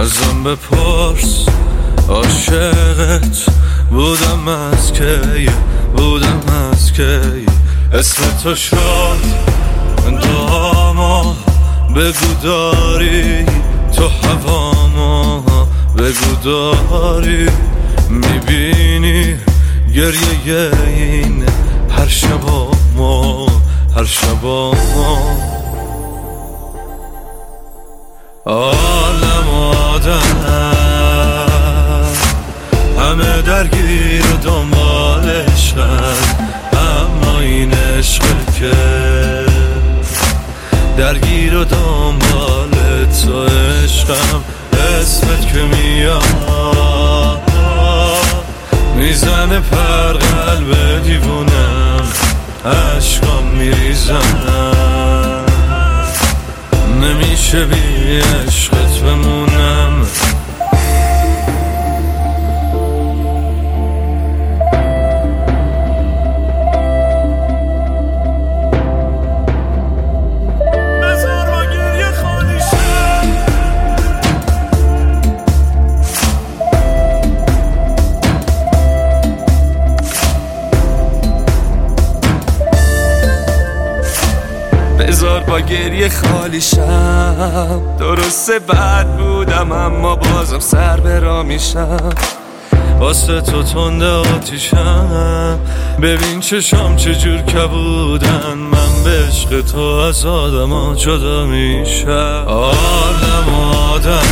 ازم بپرس عاشقت بودم از کی، اسم تو شد دعاما، بگو داری تو هواما، بگو داری میبینی گریه این هر شبا ما، هر شبا ما. عالم آدم همه درگیر و دنبال عشقن، اما این عشق که درگیر و دنبال تو عشقم. اسمت که میاد میزنه پر قلب دیوونم، عشقام میریزم نمیشه بی عشقت بمونم. بذار با گریه خالی شم، درسته بد بودم اما بازم سر برا میشم. واسه تو تنده آتیشم، ببین چشام چجور کبودن، من به عشق تو از آدم ها جدا میشم. آدم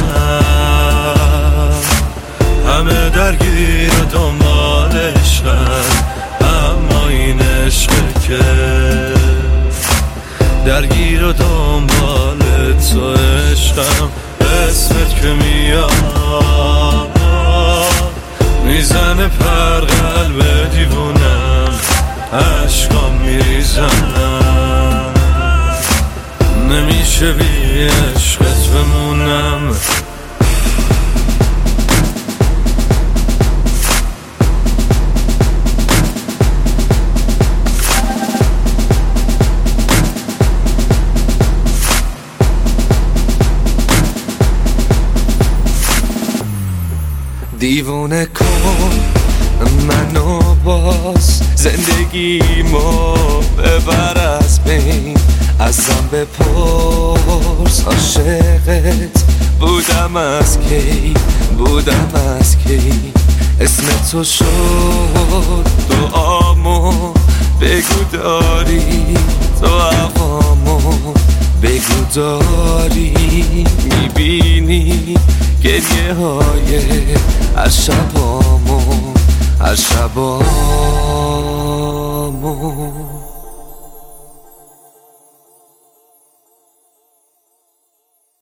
همه درگیر و دنبال عشقن، اما این عشق که درگیر و دنبال تو عشقم. اسمت که میاد میزنه پر قلب دیوونم، عشقام میریزم نمیشه بی عشقت بمونم. دیوونه کن منو باز، زندگیمو ببر از بین، ازم بپرس عاشقت بودم از کی، اسم تو شد دعامو، بگو داری تو هوامو، بگو داری میبینی گریه های هر شبامو، هر شبامو.